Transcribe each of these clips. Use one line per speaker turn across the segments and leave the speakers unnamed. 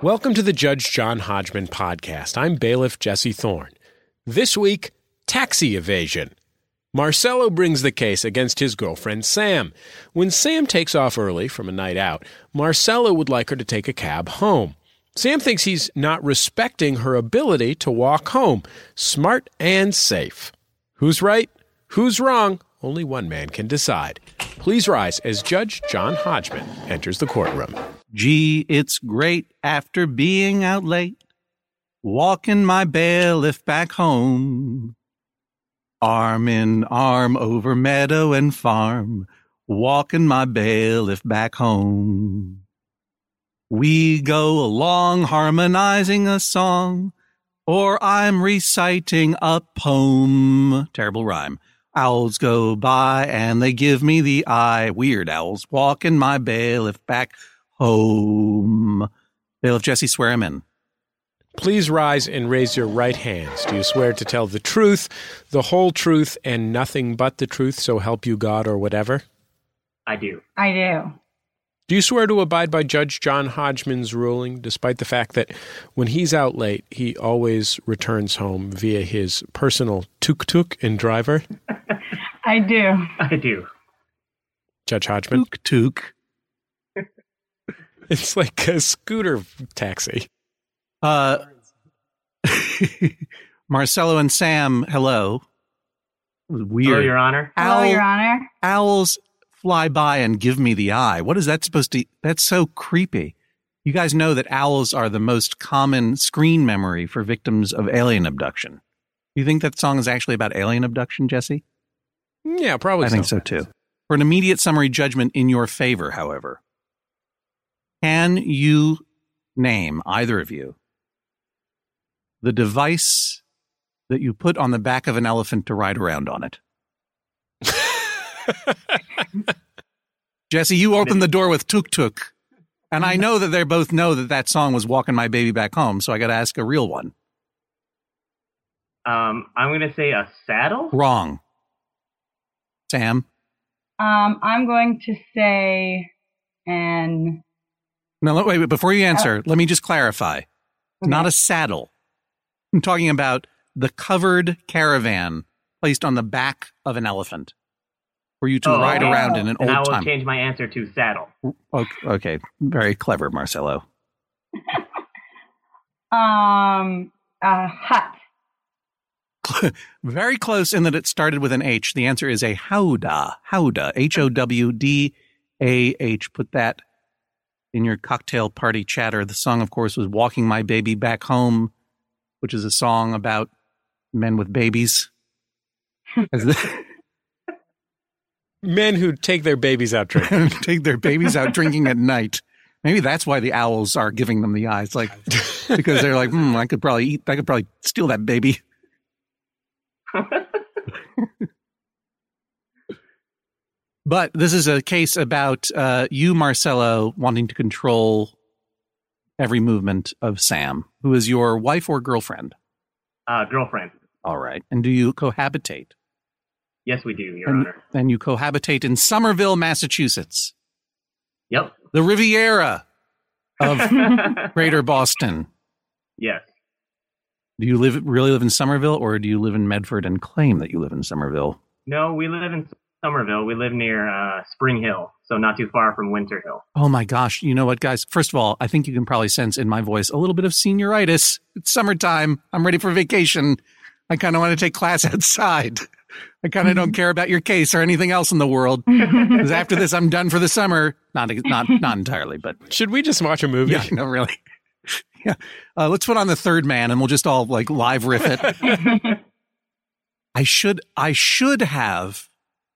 Welcome to the Judge John Hodgman podcast. I'm bailiff Jesse Thorne. This week, taxi evasion. Marcello brings the case against his girlfriend, Sam. When Sam takes off early from a night out, Marcello would like her to take a cab home. Sam thinks he's not respecting her ability to walk home. Smart and safe. Who's right? Who's wrong? Only one man can decide. Please rise as Judge John Hodgman enters the courtroom.
Gee, it's great after being out late, walking my bailiff back home. Arm in arm over meadow and farm, walking my bailiff back home. We go along harmonizing a song, or I'm reciting a poem. Terrible rhyme. Owls go by and they give me the eye. Weird owls walking my bailiff back home. Bailiff Jesse, swear him in.
Please rise and raise your right hands. Do you swear to tell the truth, the whole truth, and nothing but the truth, so help you God or whatever?
I do.
I do.
Do you swear to abide by Judge John Hodgman's ruling, despite the fact that when he's out late, he always returns home via his personal tuk-tuk and driver?
I do.
I do.
Judge Hodgman?
Tuk-tuk.
It's like a scooter taxi.
Marcello and Sam, hello. It was weird.
Hello, Your Honor.
Hello, Your Honor.
Owls fly by and give me the eye. What is that supposed to... That's so creepy. You guys know that owls are the most common screen memory for victims of alien abduction. You think that song is actually about alien abduction, Jesse?
Yeah, probably
I think so, too. For an immediate summary judgment in your favor, however, can you name, either of you, the device that you put on the back of an elephant to ride around on it? Jesse, you opened the door with tuk-tuk. And I know that they both know that that song was Walking My Baby Back Home, so I got to ask a real one.
I'm going to say a saddle?
Wrong. Sam?
I'm going to say an...
No, wait, before you answer, let me just clarify.
Okay.
Not a saddle. I'm talking about the covered caravan placed on the back of an elephant for you to ride around in an old
time. And I will
time.
change my answer to saddle.
Okay. Very clever, Marcello.
A hut.
Very close in that it started with an H. The answer is a howdah. Howdah. Howdah. Put that in your cocktail party chatter. The song, of course, was Walking My Baby Back Home, which is a song about men with babies.
Men who take their babies out drinking.
Take their babies out drinking at night. Maybe that's why the owls are giving them the eyes. Like, because they're like, I could probably steal that baby. But this is a case about you, Marcello, wanting to control every movement of Sam, who is your wife or girlfriend?
Girlfriend.
All right. And do you cohabitate?
Yes, we do, Your Honor.
And you cohabitate in Somerville, Massachusetts.
Yep.
The Riviera of Greater Boston.
Yes.
Do you really live in Somerville, or do you live in Medford and claim that you live in Somerville?
No, we live in Somerville. We live near Spring Hill, so not too far from Winter Hill.
Oh, my gosh. You know what, guys? First of all, I think you can probably sense in my voice a little bit of senioritis. It's summertime. I'm ready for vacation. I kind of want to take class outside. I kind of don't care about your case or anything else in the world. Because after this, I'm done for the summer. Not entirely, but...
Should we just watch a movie?
Yeah, no, really. Yeah. Let's put on The Third Man and we'll just all like live riff it. I should have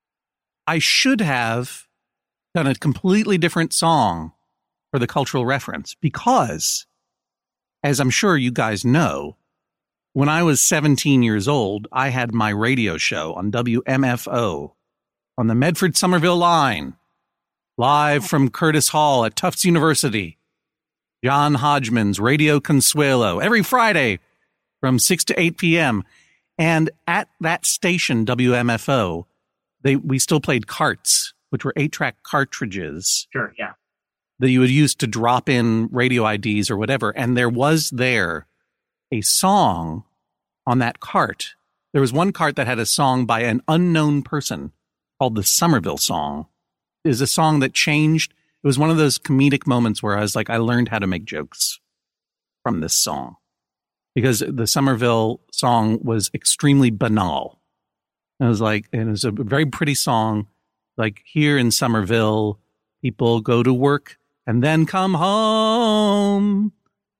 done a completely different song for the cultural reference because, as I'm sure you guys know, when I was 17 years old, I had my radio show on WMFO on the Medford Somerville line, live from Curtis Hall at Tufts University. John Hodgman's Radio Consuelo every Friday from 6 to 8 p.m. And at that station, WMFO, we still played carts, which were 8-track cartridges.
Sure, yeah.
that you would use to drop in radio IDs or whatever. And there was a song on that cart. There was one cart that had a song by an unknown person called the Somerville Song. It is a song that changed. It was one of those comedic moments where I was like, I learned how to make jokes from this song, because the Somerville Song was extremely banal. It was a very pretty song. Like, here in Somerville, people go to work and then come home.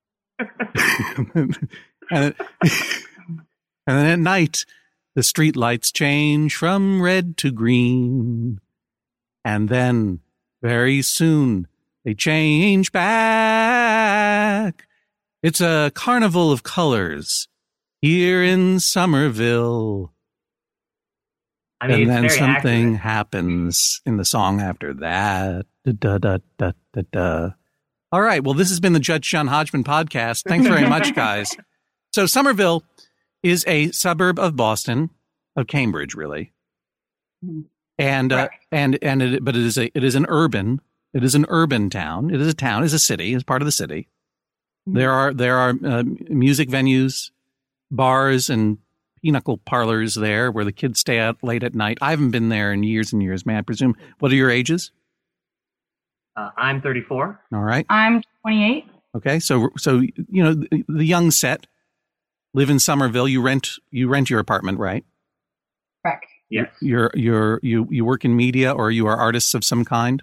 and then at night, the street lights change from red to green. And then very soon they change back. It's a carnival of colors here in Somerville.
I mean,
and then
it's very
something
accurate.
happens in the song after that. Da, da, da, da, da, da. All right. Well, this has been the Judge John Hodgman podcast. Thanks very much, guys. So Somerville is a suburb of Boston, of Cambridge, really. And
Correct.
but it is an urban town. It is a town, is a city, is part of the city. There are music venues, bars, and pinochle parlors there where the kids stay out late at night. I haven't been there in years and years, may I presume. What are your ages?
I'm 34.
All right.
I'm 28.
Okay. So you know the young set live in Somerville. You rent your apartment, right?
Correct.
Yes.
You work in media, or you are artists of some kind?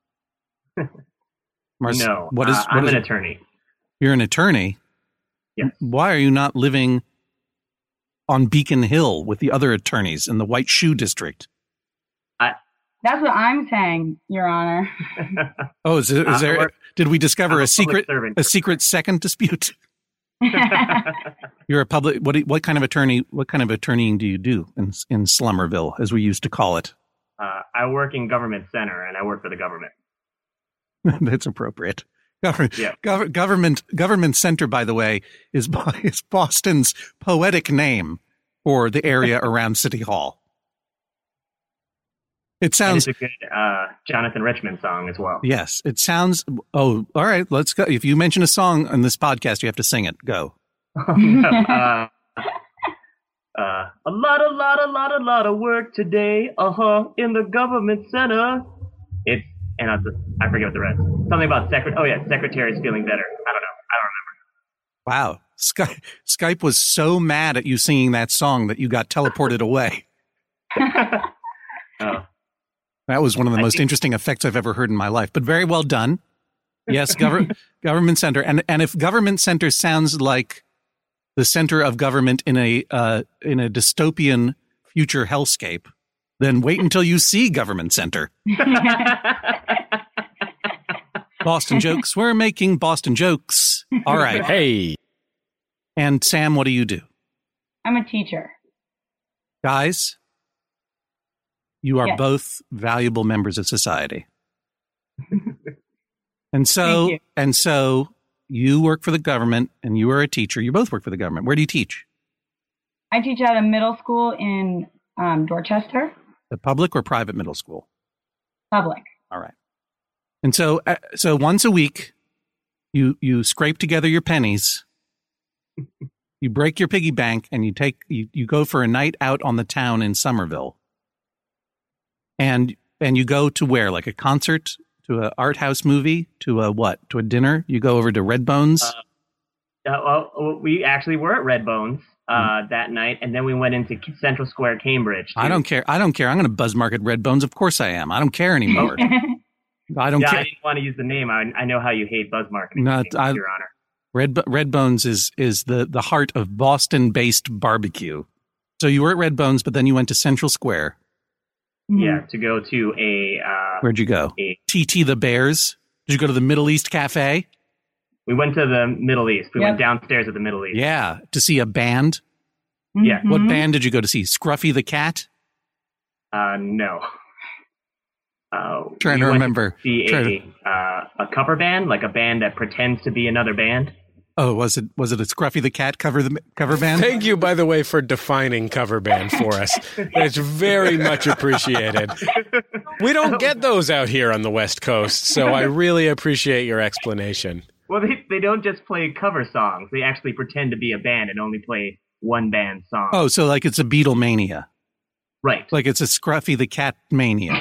No.
what
I'm
is
an attorney.
You're an attorney?
Yes.
Why are you not living on Beacon Hill with the other attorneys in the White Shoe District?
That's what I'm saying, Your Honor.
Oh, is there? Did we discover
I'm
a secret second dispute? You're a public. What kind of attorney? What kind of attorneying do you do in Slummerville, as we used to call it?
I work in government center, and I work for the government.
That's appropriate.
Yeah.
Government Center, by the way, is Boston's poetic name for the area around City Hall. It sounds.
And it's a good Jonathan Richman song as well.
Yes, it sounds. Oh, all right. Let's go. If you mention a song on this podcast, you have to sing it. Go.
A lot of work today. In the government center. I forget what the rest. Something about secretary's feeling better. I don't know.
Wow. Skype was so mad at you singing that song that you got teleported away.
Oh.
That was one of the most interesting effects I've ever heard in my life, but very well done. Yes, government center. And if government center sounds like the center of government in a dystopian future hellscape, then wait until you see government center. Boston jokes. We're making Boston jokes. All right.
Hey.
And Sam, what do you do?
I'm a teacher.
Guys, you are
Yes.
both valuable members of society. And
Thank
so you work for the government and you are a teacher. You both work for the government. Where do you teach?
I teach at a middle school in Dorchester,
The public or private middle school?
public.
All right. And so once a week, you scrape together your pennies, you break your piggy bank, and you go for a night out on the town in Somerville. And you go to where? Like a concert, to an art house movie, to a what? To a dinner? You go over to Redbones?
Well, we actually were at Redbones that night, and then we went into Central Square, Cambridge.
I don't care. I'm going to buzz market Redbones. Of course I am. I don't care anymore. I don't care.
I didn't want to use the name. I know how you hate buzz marketing,
No,
Your Honor.
Redbones is the heart of Boston-based barbecue. So you were at Redbones, but then you went to Central Square.
Yeah, to go to a...
Where'd you go? TT the Bears? Did you go to the Middle East Cafe?
We went to the Middle East. We
Yep.
went downstairs at the Middle East.
Yeah, to see a band.
Yeah.
Mhm.
What band did you go to see? Scruffy the Cat?
No.
Trying to
we went
remember.
See a cover band, like a band that pretends to be another band.
Oh, was it a Scruffy the Cat cover band?
Thank you, by the way, for defining cover band for us. It's very much appreciated. We don't get those out here on the West Coast, so I really appreciate your explanation.
Well, they don't just play cover songs. They actually pretend to be a band and only play one band song.
Oh, so like it's a Beatlemania.
Right.
Like it's a Scruffy the Cat mania.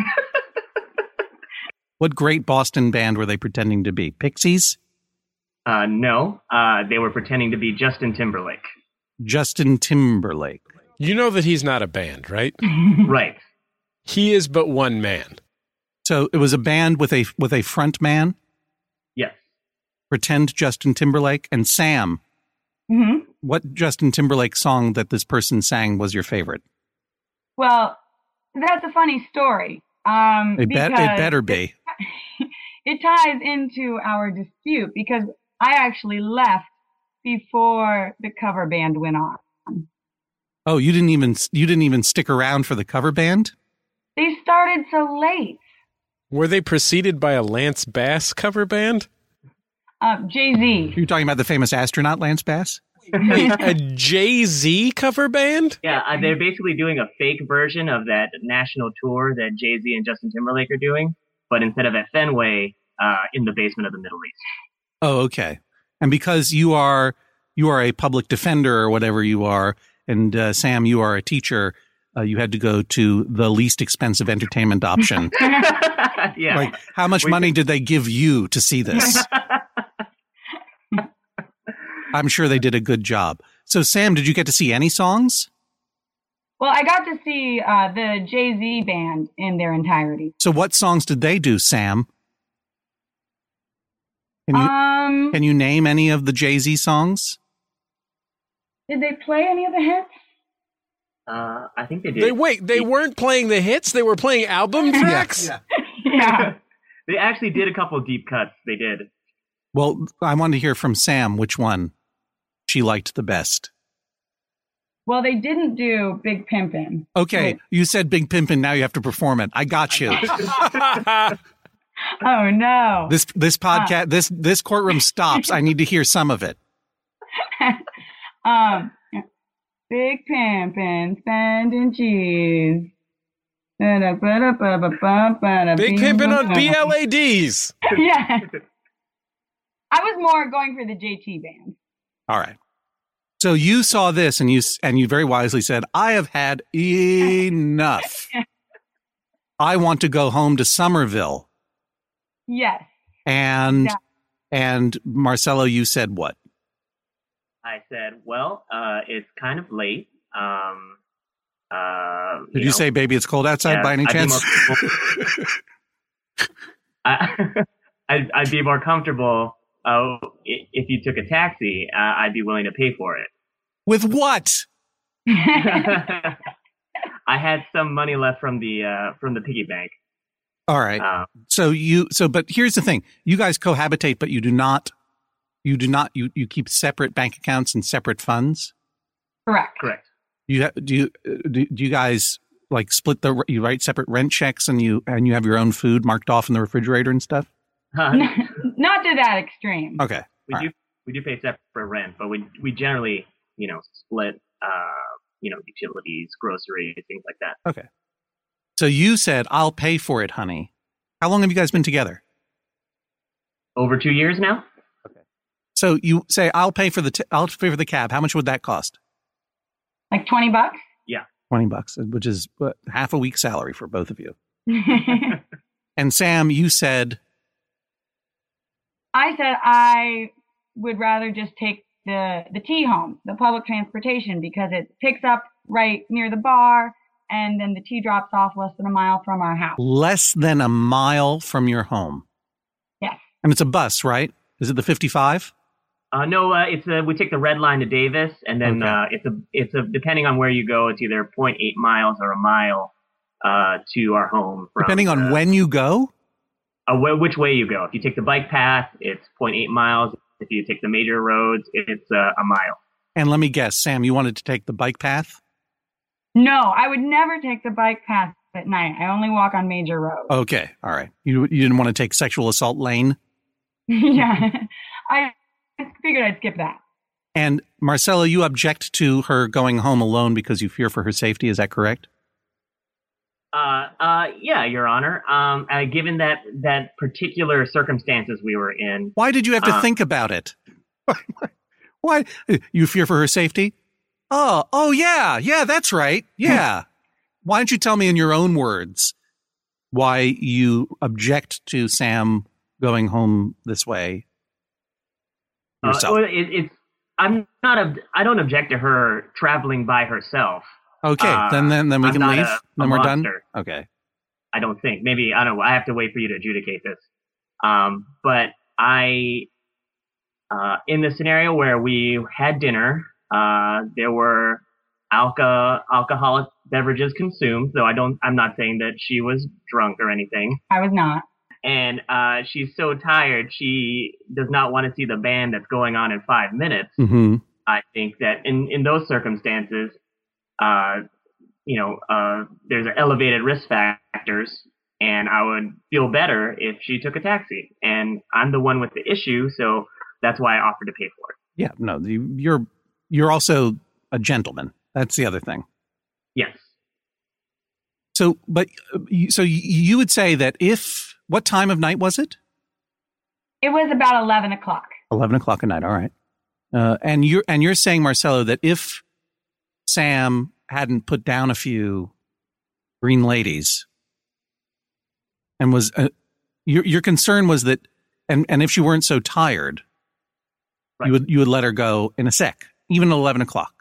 What great Boston band were they pretending to be? Pixies?
No. They were pretending to be Justin Timberlake.
Justin Timberlake.
You know that he's not a band, right?
Right.
He is but one man.
So it was a band with a front man?
Yes.
Pretend Justin Timberlake. And Sam, what Justin Timberlake song that this person sang was your favorite?
Well, that's a funny story.
It better be.
It ties into our dispute because I actually left before the cover band went on.
Oh, you didn't even stick around for the cover band?
They started so late.
Were they preceded by a Lance Bass cover band?
Jay-Z.
You're talking about the famous astronaut Lance Bass?
A Jay-Z cover band?
Yeah, they're basically doing a fake version of that national tour that Jay-Z and Justin Timberlake are doing, but instead of at Fenway, in the basement of the Middle East.
Oh, okay. And because you are a public defender or whatever you are, and Sam, you are a teacher, you had to go to the least expensive entertainment option.
Yeah.
Like, how much money did they give you to see this? I'm sure they did a good job. So, Sam, did you get to see any songs?
Well, I got to see the Jay-Z band in their entirety.
So what songs did they do, Sam? Can you name any of the Jay-Z songs?
Did they play any of the hits?
I think they did.
They weren't playing the hits? They were playing album tracks?
Yeah.
They actually did a couple of deep cuts. They did.
Well, I wanted to hear from Sam which one she liked the best.
Well, they didn't do Big Pimpin'.
Okay, you said Big Pimpin', now you have to perform it. I got you.
Oh, no.
This podcast, this courtroom stops. I need to hear some of it.
Big Pimpin', spending cheese. Big
Pimpin' on BLADs.
Yeah. I was more going for the JT band.
All right. So you saw this and you very wisely said, I have had enough. I want to go home to Somerville.
Yes.
And Marcelo, you said what?
I said, well, it's kind of late.
Did you say, baby, it's cold outside by any chance?
I'd be more comfortable if you took a taxi. I'd be willing to pay for it.
With what?
I had some money left from the piggy bank.
All right. But here's the thing. You guys cohabitate, but you keep separate bank accounts and separate funds?
Correct.
Do you guys like split you write separate rent checks and you have your own food marked off in the refrigerator and stuff?
Not to that extreme.
Okay.
We do pay separate rent, but we generally, split, utilities, groceries, things like that.
Okay. So you said, I'll pay for it, honey. How long have you guys been together?
Over 2 years now.
Okay. So you say, I'll pay for the cab. How much would that cost?
Like $20?
Yeah.
$20, which is half a week's salary for both of you. And Sam, you said...
I said I would rather just take the T home, the public transportation, because it picks up right near the bar, and then the T drops off less than a mile from our house.
Less than a mile from your home?
Yes.
And it's a bus, right? Is it the 55?
No, we take the red line to Davis, and then it's a depending on where you go, it's either 0.8 miles or a mile to our home.
Depending on when you go?
Which way you go. If you take the bike path, it's 0.8 miles. If you take the major roads, it's a mile. And
let me guess, Sam, you wanted to take the bike path?
No, I would never take the bike path at night. I only walk on major roads.
Okay, all right. You didn't want to take Sexual Assault Lane?
Yeah. figured I'd skip that.
And Marcelo, you object to her going home alone because you fear for her safety. Is that correct?
Yeah, Your Honor. Given that particular circumstances we were in.
Why did you have to think about it? Why? You fear for her safety? Oh, yeah, that's right. Yeah. Why don't you tell me in your own words why you object to Sam going home this way yourself?
I don't object to her traveling by herself.
Okay, then we can leave. Then we're done. Okay.
I don't think. Maybe, I don't know. I have to wait for you to adjudicate this. But in the scenario where we had dinner, there were alcoholic beverages consumed. Though I'm not saying that she was drunk or anything.
I was not.
And she's so tired, she does not want to see the band that's going on in 5 minutes.
Mm-hmm.
I think that in those circumstances, there's elevated risk factors, and I would feel better if she took a taxi. And I'm the one with the issue, so that's why I offered to pay for it.
Yeah, no, you're also a gentleman. That's the other thing.
Yes.
So you would say that what time of night was it?
It was about 11 o'clock.
11 o'clock at night. All right. And you're saying, Marcelo, that if Sam hadn't put down a few green ladies and was your concern was that and if she weren't so tired, right, you would let her go in a sec, even at 11 o'clock.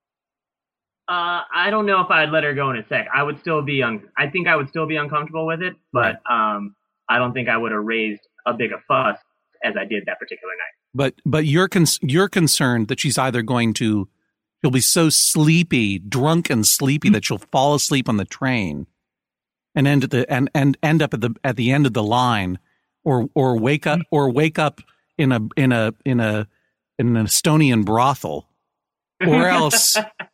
I don't know if I'd let her go in a sec. I would still be I think I would still be uncomfortable with it, but
right.
I don't think I would have raised a big a fuss as I did that particular night.
But you're concerned that she's either she'll be so sleepy, drunk and sleepy, that she'll fall asleep on the train and end up at the end of the line, or wake up in an Estonian brothel, or else.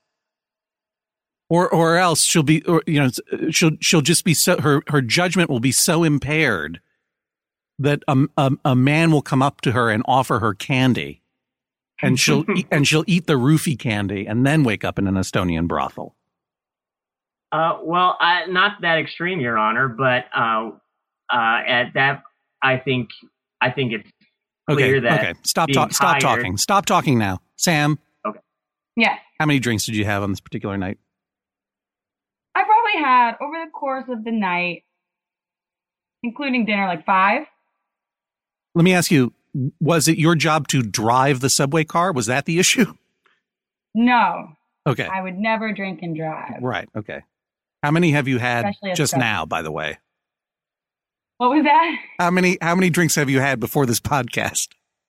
Or else she'll just be so her judgment will be so impaired that a man will come up to her and offer her candy, and she'll eat the roofie candy and then wake up in an Estonian brothel.
Well, not that extreme, Your Honor, but at that, I think it's clear that.
Okay, stop talking. Stop talking now, Sam.
Okay.
Yes.
How many drinks did you have on this particular night?
I probably had, over the course of the night, including dinner, like 5.
Let me ask you, was it your job to drive the subway car? Was that the issue?
No.
Okay.
I would never drink and drive.
Right. Okay. How many have you had just now, by the way?
What was that?
How many drinks have you had before this podcast?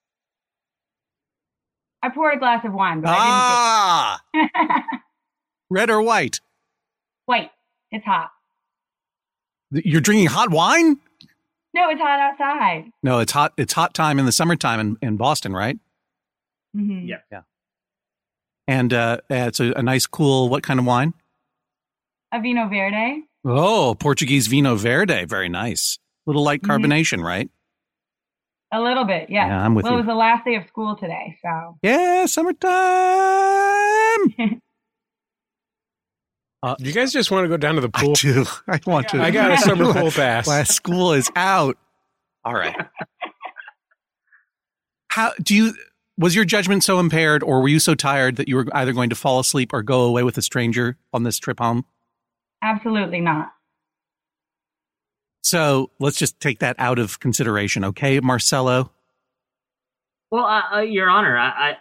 I poured a glass of wine, but I didn't get
Red or white?
White. It's hot.
You're drinking hot wine?
No, it's hot outside.
No, it's hot. It's hot time in the summertime in Boston, right?
Mm-hmm.
Yeah.
And it's a nice, cool, what kind of wine?
A Vinho Verde.
Oh, Portuguese Vinho Verde. Very nice. Little light carbonation, right?
A little bit, yes.
Yeah, I'm with you.
It was the last day of school today, so.
Yeah, summertime.
You guys just want to go down to the pool?
I do. I want to.
I got a summer pool pass.
Last school is out. All right. Was your judgment so impaired, or were you so tired that you were either going to fall asleep or go away with a stranger on this trip home?
Absolutely not.
So let's just take that out of consideration, okay, Marcelo?
Well, Your Honor,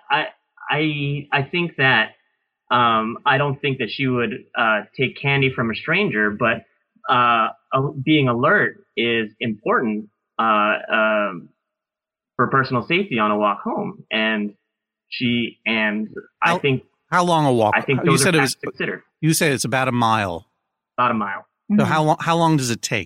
I think that I don't think that she would take candy from a stranger, but being alert is important for personal safety on a walk home. And I think.
How long a walk?
I think those are considered.
You say it's about a mile.
About a mile.
So how long does it take?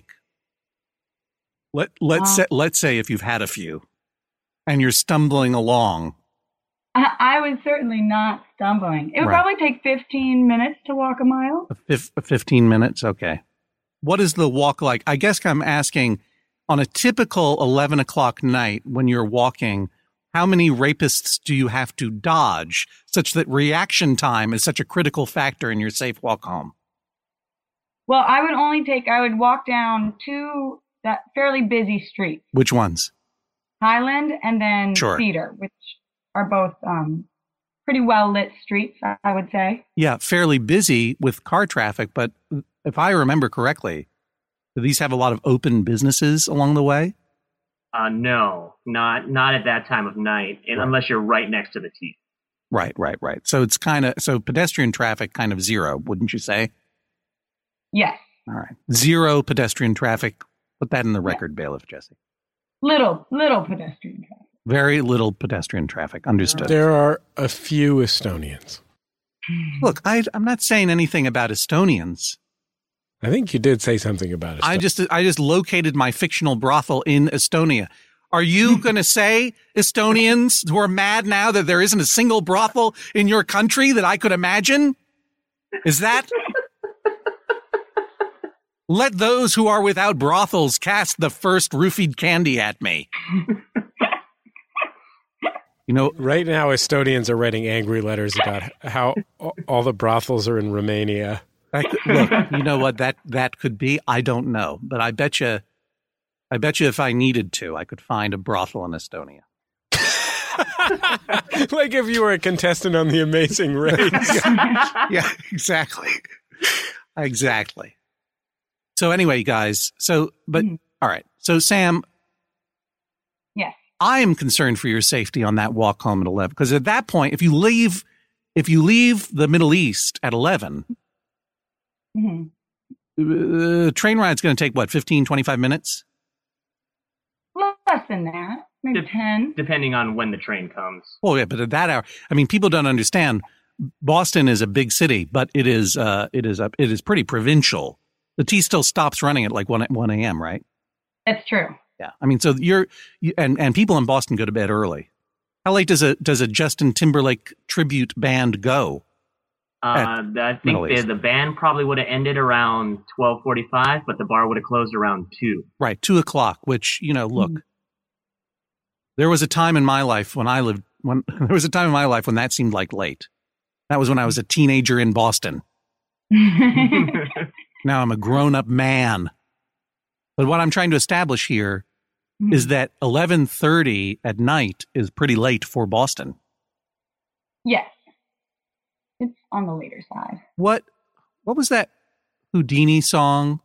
Let's say if you've had a few and you're stumbling along.
I was certainly not stumbling. It would probably take 15 minutes to walk a mile.
15 minutes? Okay. What is the walk like? I guess I'm asking, on a typical 11 o'clock night when you're walking, how many rapists do you have to dodge such that reaction time is such a critical factor in your safe walk home?
Well, I would walk down two that fairly busy streets.
Which ones?
Highland and then
Sure.
Cedar, which are both pretty well lit streets, I would say.
Yeah, fairly busy with car traffic, but if I remember correctly, do these have a lot of open businesses along the way?
No, not at that time of night, and unless you're right next to the T.
Right. So it's so pedestrian traffic kind of zero, wouldn't you say?
Yes.
All right. Zero pedestrian traffic. Put that in the record, Bailiff Jesse.
Little pedestrian traffic.
Very little pedestrian traffic. Understood.
There are a few Estonians.
Look, I'm not saying anything about Estonians.
I think you did say something about it.
I just located my fictional brothel in Estonia. Are you going to say Estonians who are mad now that there isn't a single brothel in your country that I could imagine? Is that? Let those who are without brothels cast the first roofied candy at me. You know,
right now Estonians are writing angry letters about how all the brothels are in Romania.
Look, you know what that could be? I don't know, but I bet you if I needed to, I could find a brothel in Estonia.
Like if you were a contestant on The Amazing Race.
Yeah, exactly. Exactly. So anyway, guys, all right. So Sam.
Yes.
I am concerned for your safety on that walk home at 11, because at that point, if you leave the Middle East at 11, the train ride's going to take, 15, 25 minutes?
Less than that. Maybe 10.
Depending on when the train comes.
Oh, yeah, but at that hour, I mean, people don't understand. Boston is a big city, but it is pretty provincial. The T still stops running at like 1 a.m., right?
That's true.
Yeah. I mean, so and people in Boston go to bed early. How late does a Justin Timberlake tribute band go?
I think the band probably would have ended around 12:45, but the bar would have closed around 2.
Right, 2:00. Which look, there was a time in my life when that seemed like late. That was when I was a teenager in Boston. Now I'm a grown-up man. But what I'm trying to establish here is that 11:30 at night is pretty late for Boston.
Yes. It's on the later side.
What was that Houdini song?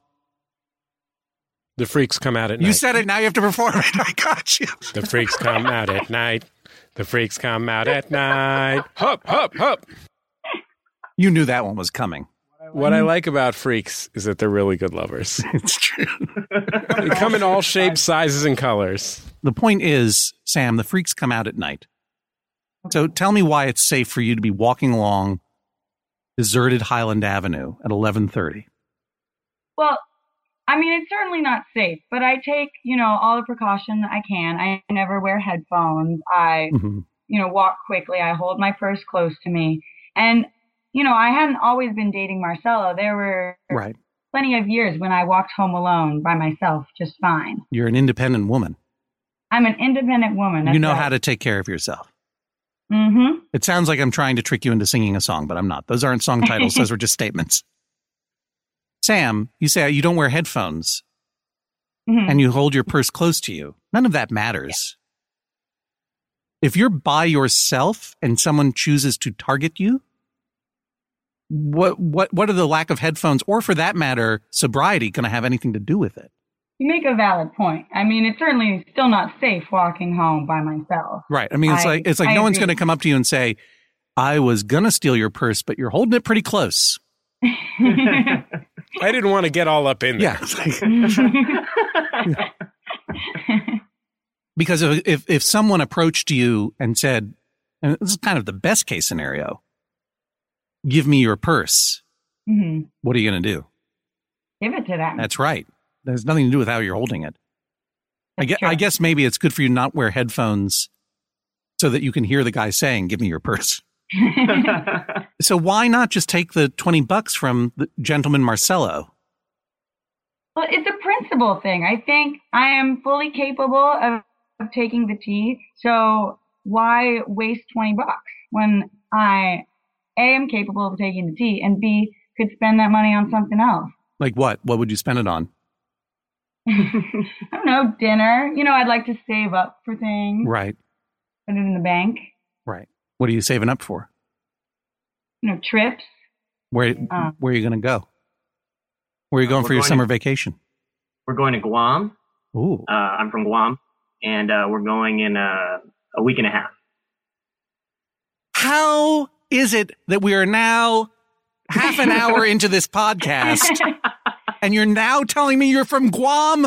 The freaks come out at night.
You said it, now you have to perform it. I got you.
The freaks come out at night. The freaks come out at night. Hup, hup, hup.
You knew that one was coming.
What I like about freaks is that they're really good lovers.
It's true.
They come in all shapes, sizes, and colors.
The point is, Sam, the freaks come out at night. So tell me why it's safe for you to be walking along deserted Highland Avenue at 11:30.
Well, I mean, it's certainly not safe, but I take, all the precaution I can. I never wear headphones. I, walk quickly. I hold my purse close to me. And, I hadn't always been dating Marcelo. There were plenty of years when I walked home alone by myself just fine.
You're an independent woman.
I'm an independent woman.
You know how to take care of yourself.
Mm-hmm.
It sounds like I'm trying to trick you into singing a song, but I'm not. Those aren't song titles. Those were just statements. Sam, you say you don't wear headphones and you hold your purse close to you. None of that matters. Yeah. If you're by yourself and someone chooses to target you, what are the lack of headphones, or for that matter, sobriety, going to have anything to do with it?
You make a valid point. I mean, it's certainly still not safe walking home by myself.
Right. I mean, it's like no one's going to come up to you and say, I was going to steal your purse, but you're holding it pretty close.
I didn't want to get all up in there.
Yeah. Because if someone approached you and said, and this is kind of the best case scenario, give me your purse, what are you going to do?
Give it to them.
That's right. There's nothing to do with how you're holding it. I guess maybe it's good for you to not wear headphones so that you can hear the guy saying, give me your purse. So why not just take the $20 from the gentleman Marcelo?
Well, it's a principle thing. I think I am fully capable of taking the tea. So why waste $20 when I, A, am capable of taking the tea, and B, could spend that money on something else?
Like what? What would you spend it on?
I don't know, dinner. I'd like to save up for things.
Right.
Put it in the bank.
Right. What are you saving up for?
Trips.
Where are you going to go? Where are you going for your summer vacation?
We're going to Guam.
Ooh.
I'm from Guam, and we're going in a week and a half.
How is it that we are now half an hour into this podcast, and you're now telling me you're from Guam?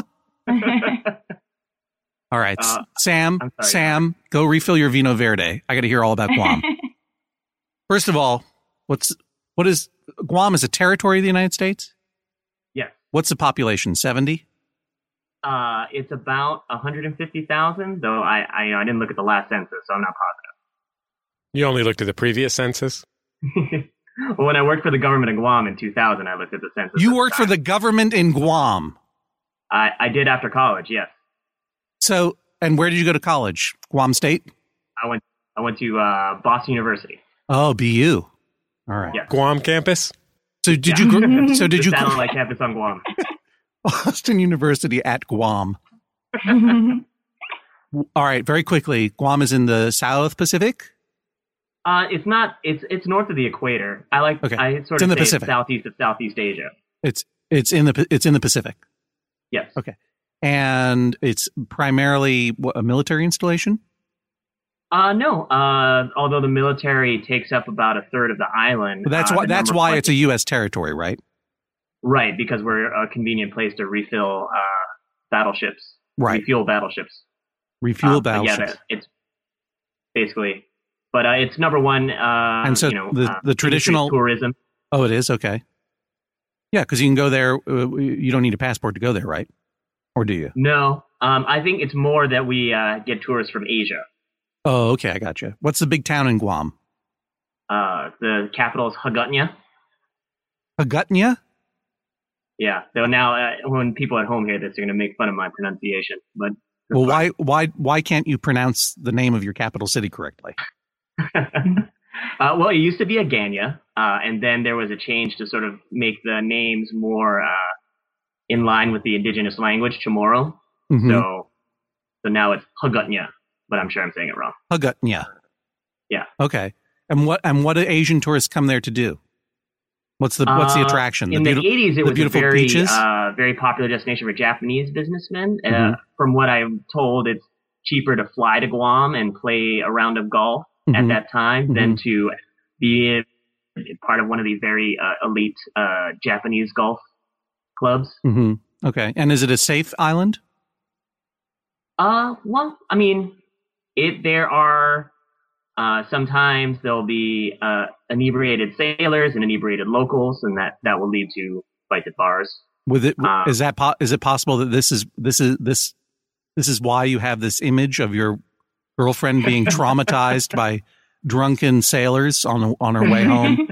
All right, Sam, go refill your Vino Verde. I got to hear all about Guam. First of all, what is Guam? Is a territory of the United States?
Yes.
What's the population? 70?
It's about 150,000, though I didn't look at the last census, so I'm not positive.
You only looked at the previous census?
Well, when I worked for the government in Guam in 2000, I looked at the census.
You worked for the government in Guam?
I did after college, yes.
So, and where did you go to college? Guam State?
I went to Boston University.
Oh, BU. All right.
Yes.
Guam campus?
So did you? So did you?
Satellite campus on Guam.
Boston University at Guam. All right, very quickly. Guam is in the South Pacific?
It's not. It's north of the equator. I sort of say it's southeast of Southeast Asia.
It's in the Pacific.
Yes.
Okay. And it's primarily a military installation?
No. Although the military takes up about a third of the island.
Well, that's why it's a U.S. territory, right?
Right, because we're a convenient place to refill battleships.
Right.
Refuel battleships.
Battleships.
Yeah, it's basically. But it's number one.
And so the traditional
tourism.
Oh, it is? Okay. Yeah, because you can go there. You don't need a passport to go there, right? Or do you?
No. I think it's more that we get tourists from Asia.
Oh, okay. I got you. What's the big town in Guam?
The capital is Hagutnya.
Hagutnya?
Yeah. So now, when people at home hear this, they're going to make fun of my pronunciation. But
well, why can't you pronounce the name of your capital city correctly?
Well, it used to be Aganya, and then there was a change to sort of make the names more in line with the indigenous language, Chamorro.
Mm-hmm.
So now it's Hagutnya, but I'm sure I'm saying it wrong.
Hagutnya.
Yeah.
Okay. And what do Asian tourists come there to do? What's the attraction?
In the 80s, it was a very
beaches?
Very popular destination for Japanese businessmen. From what I'm told, it's cheaper to fly to Guam and play a round of golf at that time than to be part of one of these very elite Japanese golf clubs.
Mm-hmm. Okay. And is it a safe island?
Well, I mean, there are sometimes there'll be inebriated sailors and inebriated locals, and that will lead to fights at bars.
Is it possible that this is why you have this image of your girlfriend being traumatized by drunken sailors on her way home?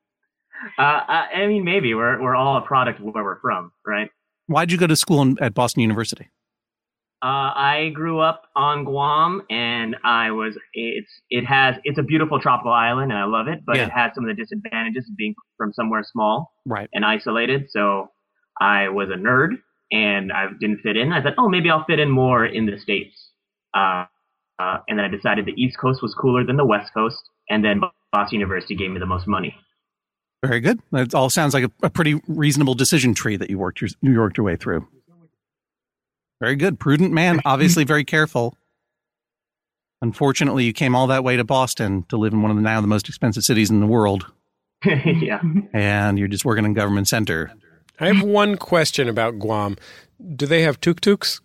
I mean, maybe we're all a product of where we're from, right?
Why'd you go to school at Boston University?
I grew up on Guam, and it's a beautiful tropical island, and I love it, but it has some of the disadvantages of being from somewhere small and isolated. So I was a nerd, and I didn't fit in. I thought, maybe I'll fit in more in the States. And then I decided the East Coast was cooler than the West Coast, and then Boston University gave me the most money.
Very good. That all sounds like a pretty reasonable decision tree that you worked your way through. Very good. Prudent man. Obviously very careful. Unfortunately, you came all that way to Boston to live in one of the most expensive cities in the world.
Yeah.
And you're just working in government center.
I have one question about Guam. Do they have tuk-tuks?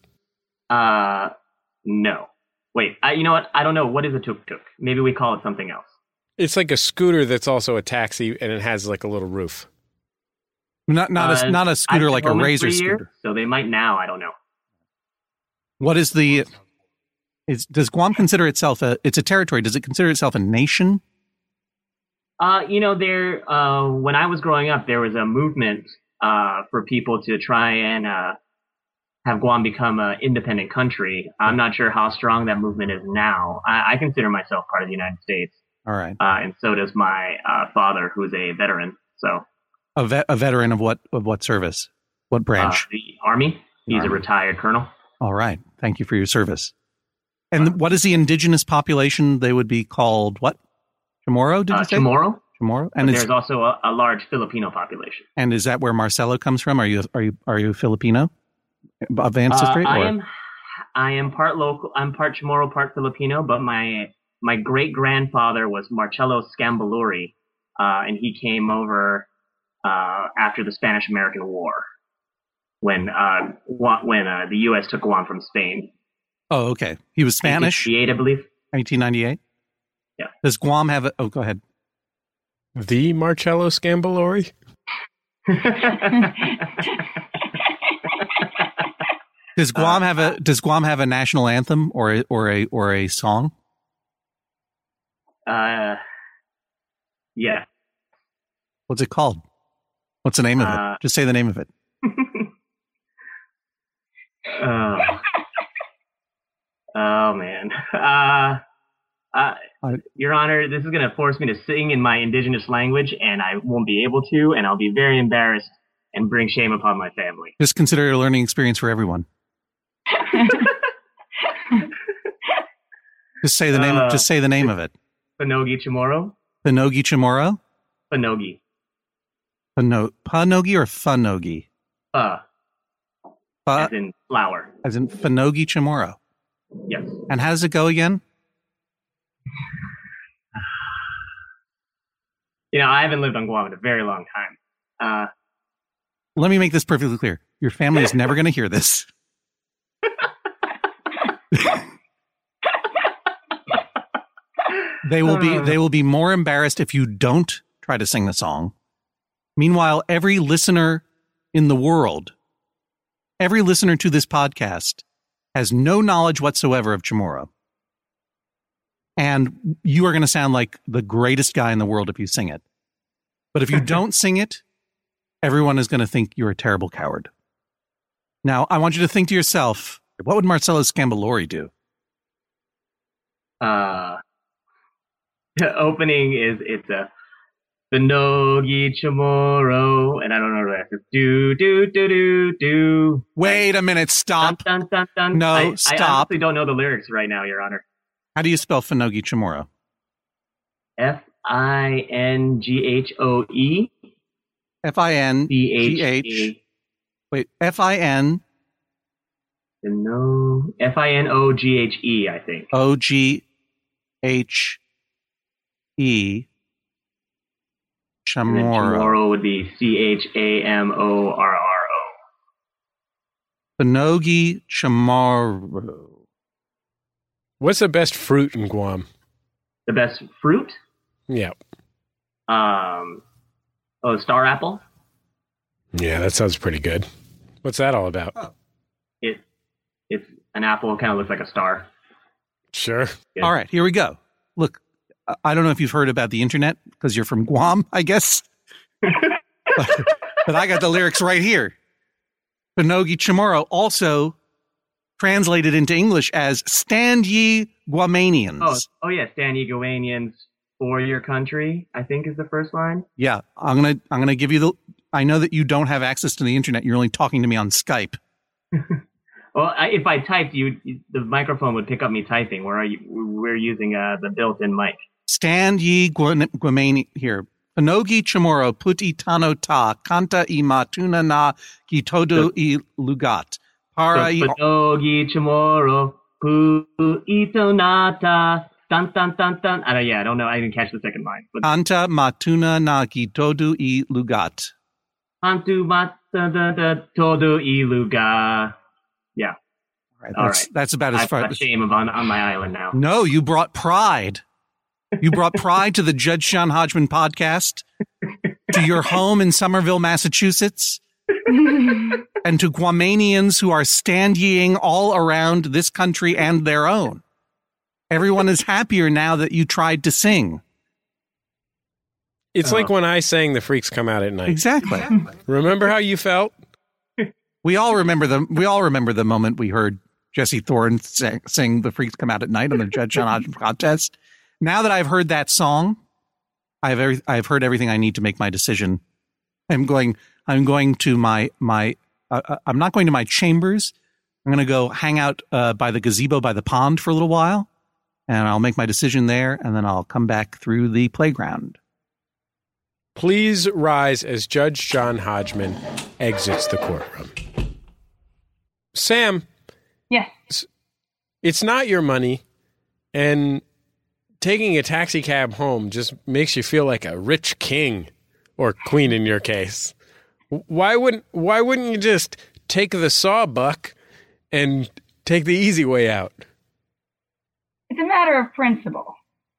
No. Wait, you know what? I don't know. What is a tuk-tuk? Maybe we call it something else.
It's like a scooter that's also a taxi, and it has like a little roof.
Not a scooter like a Razor scooter.
So they might now. I don't know.
What is does Guam consider itself it's a territory? Does it consider itself a nation?
When I was growing up, there was a movement for people to try and have Guam become an independent country. I'm not sure how strong that movement is now. I consider myself part of the United States.
All right.
And so does my father, who's a veteran. So
a veteran of what service? What branch?
The Army. He's
Army.
a retired colonel.
All right. Thank you for your service. And what is the indigenous population? They would be called what? Chamorro, did you say?
Chamorro.
Chamorro. And
there's also a large Filipino population.
And is that where Marcelo comes from? Are you Filipino of ancestry?
I am part local. I'm part Chamorro, part Filipino. But my great grandfather was Marcello Scambaluri, and he came over after the Spanish American War, when the U.S. took Guam from Spain.
Oh, okay. He was Spanish.
1898, I believe.
1898.
Yeah.
Does Guam have a? Oh, go ahead.
The Marcello Scambalori?
Does Guam have a national anthem or a song?
Yeah.
What's it called? What's the name of it? Just say the name of it.
Oh man. Your Honor, this is going to force me to sing in my indigenous language, and I won't be able to, and I'll be very embarrassed and bring shame upon my family.
Just consider it a learning experience for everyone. Just say the name. Just say the name of it.
Panogi Chamorro.
Panogi Chamorro.
Panogi.
Panogi or Fanogi?
As in flower.
As in Fanogi Chamorro.
Yes.
And how does it go again?
I haven't lived on Guam in a very long time.
Let me make this perfectly clear. Your family is never going to hear this. They will be more embarrassed if you don't try to sing the song. Meanwhile, every listener in the world, every listener to this podcast has no knowledge whatsoever of Chamorro. And you are going to sound like the greatest guy in the world if you sing it. But if you don't sing it, everyone is going to think you're a terrible coward. Now, I want you to think to yourself, what would Marcello Scambalori do?
The opening it's a Panogi Chamorro, and I don't know the rest. It's do do do do do.
Wait a minute, stop.
Dun, dun, dun, dun.
No,
stop. I honestly don't know the lyrics right now, Your Honor.
How do you spell Fanogi Chamorro?
Finghoe.
Fingh. Wait, Fin.
No, Finoghe, I think.
Oghe. Chamorro.
Chamorro would be Chamorro.
Panogi Chamorro.
What's the best fruit in Guam?
The best fruit?
Yeah.
Star apple?
Yeah, that sounds pretty good. What's that all about?
Oh. It's an apple. It kind of looks like a star.
Sure.
Good.
All right, here we go. Look, I don't know if you've heard about the internet because you're from Guam, I guess. but I got the lyrics right here. Panogi Chamorro, also translated into English as Stand Ye Guamanians.
Oh yeah, Stand Ye Guamanians for your country, I think is the first line.
Yeah, I'm gonna give you I know that you don't have access to the internet. You're only talking to me on Skype.
Well, if I typed, the microphone would pick up me typing. We're using the built-in mic.
Stand Ye Guamani here. Panogi Chamorro puti tano ta kanta I matuna na gitodo I lugat.
Panogi Chamorro puito nata tan tan tan tan. I don't know. I didn't catch the second line.
Kanta matuna na gitodo I lugat.
Antu matuna todo I lugat. Yeah.
All right. That's about as far.
I've got shame on my island now.
No, you brought pride. You brought pride to the Judge Sean Hodgman podcast, to your home in Somerville, Massachusetts, and to Guamanians who are stand-yeing all around this country and their own. Everyone is happier now that you tried to sing.
It's like when I sang The Freaks Come Out at Night.
Exactly.
Remember how you felt?
We all remember the moment we heard Jesse Thorne sing "The Freaks Come Out at Night" on the Judge John Hodgman contest. Now that I've heard that song, I've heard everything I need to make my decision. I'm going to my I'm not going to my chambers. I'm going to go hang out by the gazebo by the pond for a little while, and I'll make my decision there, and then I'll come back through the playground.
Please rise as Judge John Hodgman exits the courtroom. Sam.
Yes.
It's not your money, and taking a taxi cab home just makes you feel like a rich king, or queen in your case. Why wouldn't you just take the sawbuck and take the easy way out?
It's a matter of principle.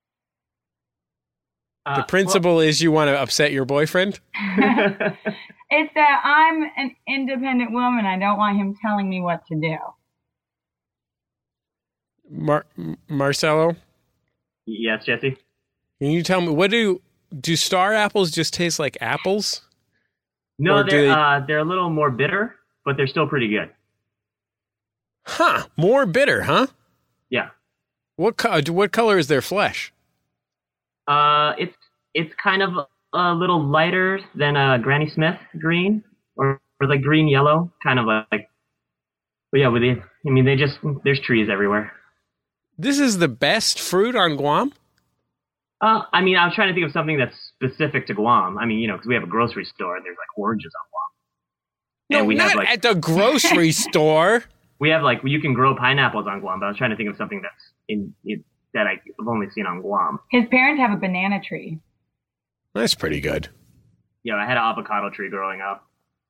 The principle is you want to upset your boyfriend?
It's that I'm an independent woman. I don't want him telling me what to do.
Marcelo?
Yes, Jesse?
Can you tell me, do star apples just taste like apples?
No, they're a little more bitter, but they're still pretty good.
Huh, more bitter, huh?
Yeah.
What color is their flesh?
It's kind of a little lighter than a Granny Smith green, or like green yellow, kind of like. But yeah, there's trees everywhere.
This is the best fruit on Guam?
I was trying to think of something that's specific to Guam. Because we have a grocery store and there's like oranges on Guam.
No, not at the grocery store.
We have you can grow pineapples on Guam, but I was trying to think of something that's that I've only seen on Guam.
His parents have a banana tree.
That's pretty good.
Yeah, I had an avocado tree growing up.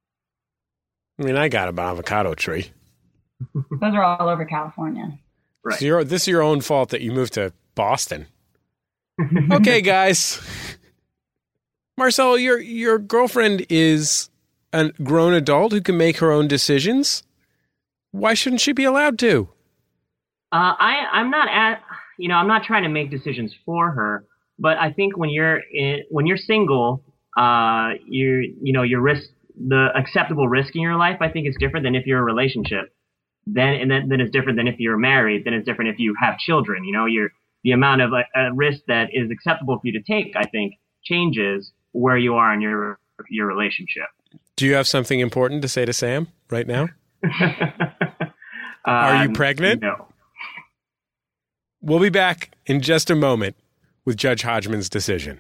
I got an avocado tree.
Those are all over California.
Right.
So this is your own fault that you moved to Boston. Okay, guys. Marcelo, your girlfriend is a grown adult who can make her own decisions. Why shouldn't she be allowed to?
I'm not trying to make decisions for her, but I think when you're single, your risk, the acceptable risk in your life, I think is different than if you're in a relationship. Then it's different than if you're married. Then it's different if you have children. The amount of risk that is acceptable for you to take, I think, changes where you are in your relationship.
Do you have something important to say to Sam right now? Are you pregnant?
No.
We'll be back in just a moment with Judge Hodgman's decision.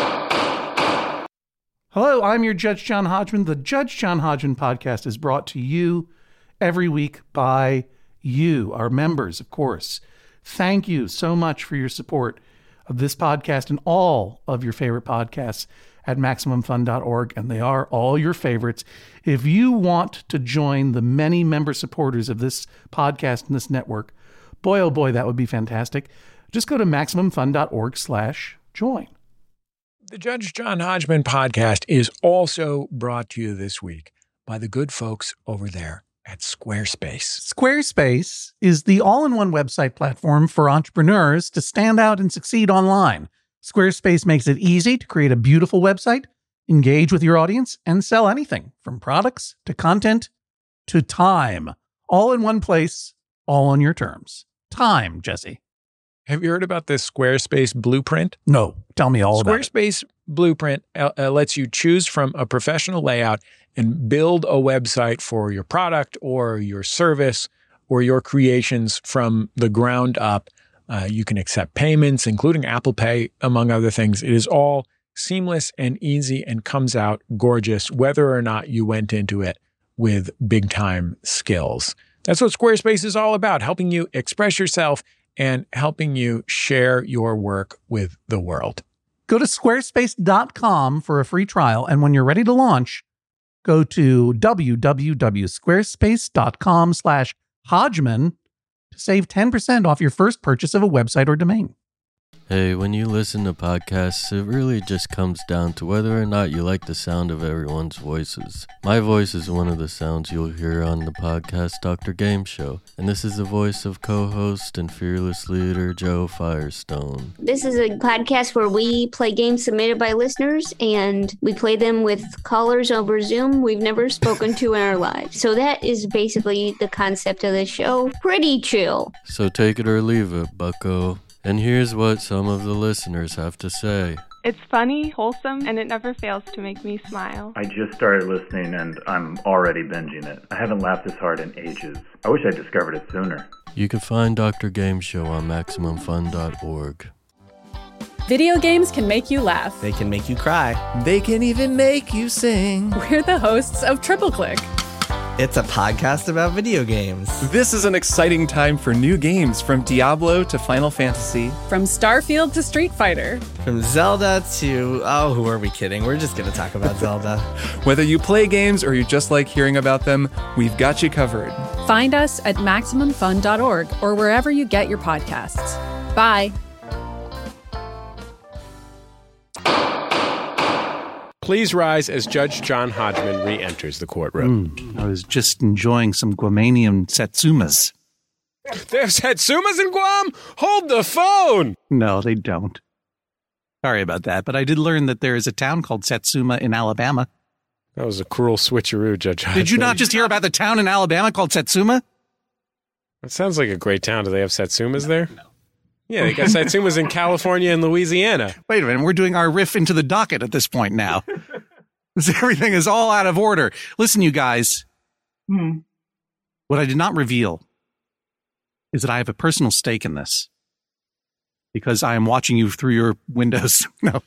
Hello, I'm your Judge John Hodgman. The Judge John Hodgman podcast is brought to you every week by you, our members, of course. Thank you so much for your support of this podcast and all of your favorite podcasts at MaximumFun.org, and they are all your favorites. If you want to join the many member supporters of this podcast and this network, boy, oh boy, that would be fantastic. Just go to MaximumFun.org/join.
The Judge John Hodgman podcast is also brought to you this week by the good folks over there at Squarespace.
Squarespace is the all-in-one website platform for entrepreneurs to stand out and succeed online. Squarespace makes it easy to create a beautiful website, engage with your audience, and sell anything from products to content to time. All in one place, all on your terms. Time, Jesse.
Have you heard about this Squarespace blueprint?
No, tell me all about it.
Squarespace blueprint lets you choose from a professional layout and build a website for your product or your service or your creations from the ground up. You can accept payments, including Apple Pay, among other things. It is all seamless and easy and comes out gorgeous, whether or not you went into it with big time skills. That's what Squarespace is all about, helping you express yourself and helping you share your work with the world.
Go to squarespace.com for a free trial. And when you're ready to launch, go to www.squarespace.com/Hodgman to save 10% off your first purchase of a website or domain.
Hey, when you listen to podcasts, it really just comes down to whether or not you like the sound of everyone's voices. My voice is one of the sounds you'll hear on the podcast Dr. Game Show, and this is the voice of co-host and fearless leader Joe Firestone.
This is a podcast where we play games submitted by listeners, and we play them with callers over Zoom we've never spoken to in our lives. So that is basically the concept of the show. Pretty chill.
So take it or leave it, bucko. And here's what some of the listeners have to say.
It's funny, wholesome, and it never fails to make me smile.
I just started listening and I'm already binging it. I haven't laughed this hard in ages. I wish I discovered it sooner.
You can find Dr. Game Show on MaximumFun.org.
Video games can make you laugh.
They can make you cry. They can even make you sing.
We're the hosts of Triple Click.
It's a podcast about video games.
This is an exciting time for new games, from Diablo to Final Fantasy.
From Starfield to Street Fighter.
From Zelda to... oh, who are we kidding? We're just going to talk about Zelda.
Whether you play games or you just like hearing about them, we've got you covered.
Find us at MaximumFun.org or wherever you get your podcasts. Bye.
Please rise as Judge John Hodgman re-enters the courtroom.
I was just enjoying some Guamanian Satsumas.
There's Satsumas in Guam? Hold the phone!
No, they don't. Sorry about that, but I did learn that there is a town called Satsuma in Alabama.
That was a cruel switcheroo, Judge Hodgman.
Did you not just hear about the town in Alabama called Satsuma?
That sounds like a great town. Do they have Satsumas there? No. Yeah, they got Satsumas in California and Louisiana.
Wait a minute, we're doing our riff into the docket at this point now. Everything is all out of order. Listen, you guys. What I did not reveal is that I have a personal stake in this. Because I am watching you through your windows. No.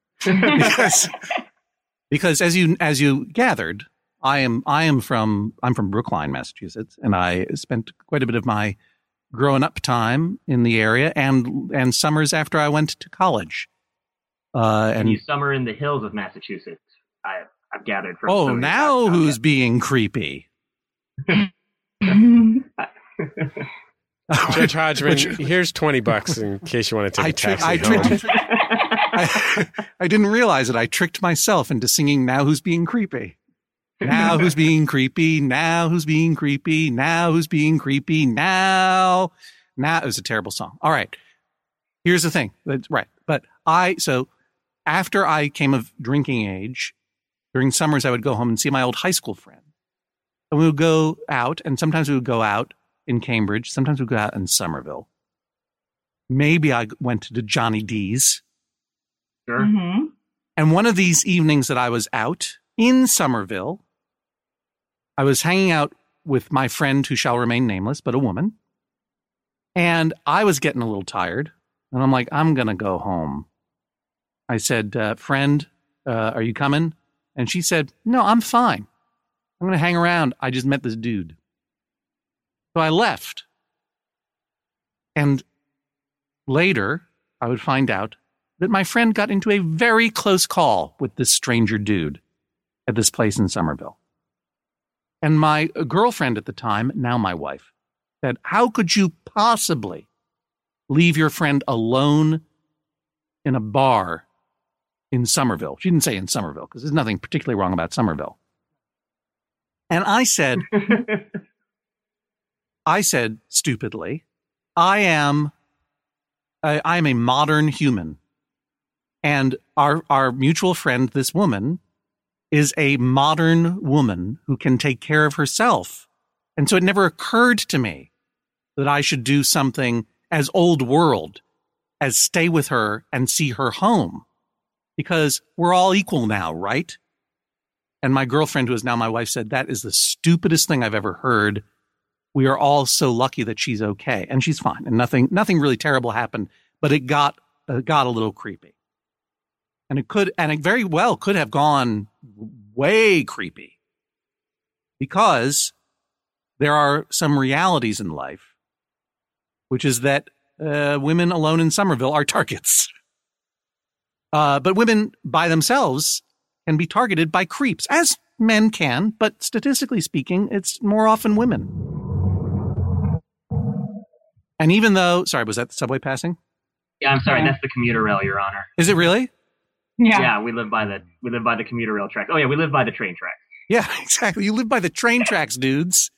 Because as you gathered, I'm from Brookline, Massachusetts, and I spent quite a bit of my growing up time in the area and summers after I went to college.
And you summer in the hills of Massachusetts. I've gathered from.
Oh, now who's being creepy?
Judge Hodgman, here's $20 in case you want to take a taxi home.
I didn't realize it. I tricked myself into singing "Now Who's Being Creepy." Now who's being creepy? Now who's being creepy? Now who's being creepy? Now. It was a terrible song. All right. Here's the thing. That's right. But so after I came of drinking age, during summers, I would go home and see my old high school friend. And we would go out, and sometimes we would go out in Cambridge. Sometimes we'd go out in Somerville. Maybe I went to Johnny D's.
Sure. Mm-hmm.
And one of these evenings that I was out in Somerville, I was hanging out with my friend who shall remain nameless, but a woman. And I was getting a little tired. And I'm like, I'm going to go home. I said, friend, are you coming? And she said, no, I'm fine. I'm going to hang around. I just met this dude. So I left. And later, I would find out that my friend got into a very close call with this stranger dude at this place in Somerville. And my girlfriend at the time, now my wife, said, how could you possibly leave your friend alone in a bar in Somerville? She didn't say in Somerville, because there's nothing particularly wrong about Somerville. And I said, stupidly, I am a modern human. And our mutual friend, this woman, is a modern woman who can take care of herself. And so it never occurred to me that I should do something as old world as stay with her and see her home, because we're all equal now, right? And my girlfriend, who is now my wife, said, that is the stupidest thing I've ever heard. We are all so lucky that she's okay. And she's fine. And nothing really terrible happened, but it got a little creepy. And it very well could have gone way creepy, because there are some realities in life, which is that women alone in Somerville are targets. But women by themselves can be targeted by creeps, as men can, but statistically speaking, it's more often women. And even though, sorry, was that the subway passing?
Yeah, I'm sorry. That's the commuter rail, Your Honor.
Is it really?
Yeah.
Yeah, we live by the commuter rail tracks. Oh yeah, we live by the train tracks.
Yeah, exactly. You live by the train tracks, dudes.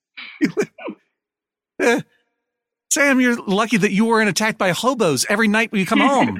Sam, you're lucky that you weren't attacked by hobos every night when you come home.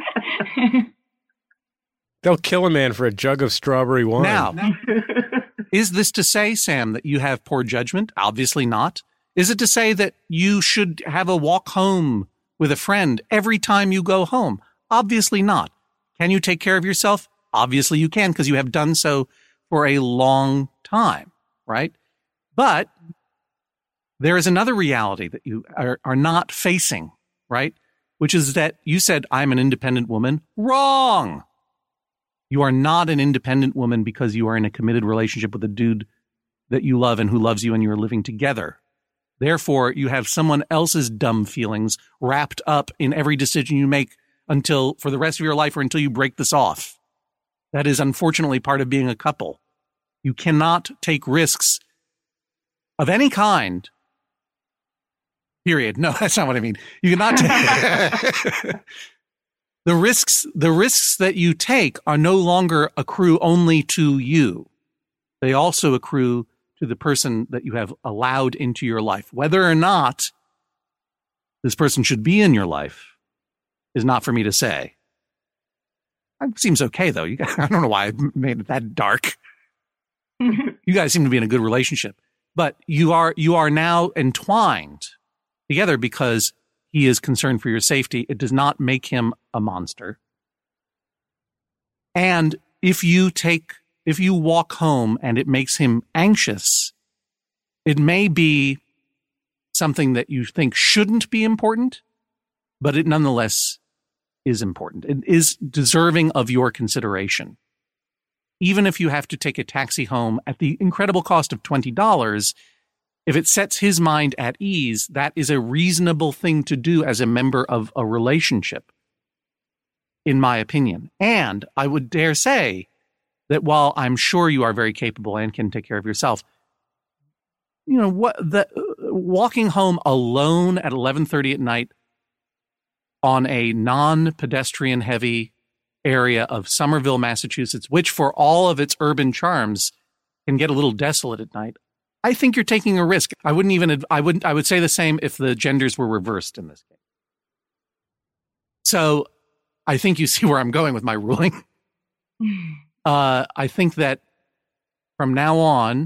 They'll kill a man for a jug of strawberry wine.
Now, is this to say, Sam, that you have poor judgment? Obviously not. Is it to say that you should have a walk home with a friend every time you go home? Obviously not. Can you take care of yourself? Obviously you can, because you have done so for a long time, right? But there is another reality that you are not facing, right? Which is that you said, I'm an independent woman. Wrong. You are not an independent woman because you are in a committed relationship with a dude that you love and who loves you and you're living together. Therefore, you have someone else's dumb feelings wrapped up in every decision you make until for the rest of your life or until you break this off. That is unfortunately part of being a couple. You cannot take risks of any kind. Period. No, that's not what I mean. You cannot take the risks that you take are no longer accrue only to you. They also accrue to the person that you have allowed into your life. Whether or not this person should be in your life is not for me to say. It seems okay, though. I don't know why I made it that dark. You guys seem to be in a good relationship. But you are now entwined together because he is concerned for your safety. It does not make him a monster. And if you walk home and it makes him anxious, it may be something that you think shouldn't be important, but it nonetheless is important. It is deserving of your consideration. Even if you have to take a taxi home at the incredible cost of $20, if it sets his mind at ease, that is a reasonable thing to do as a member of a relationship, in my opinion. And I would dare say that while I'm sure you are very capable and can take care of yourself, you know, walking home alone at 11:30 at night on a non-pedestrian heavy area of Somerville, Massachusetts, which for all of its urban charms can get a little desolate at night. I think you're taking a risk. I would say the same if the genders were reversed in this case. So I think you see where I'm going with my ruling. I think that from now on,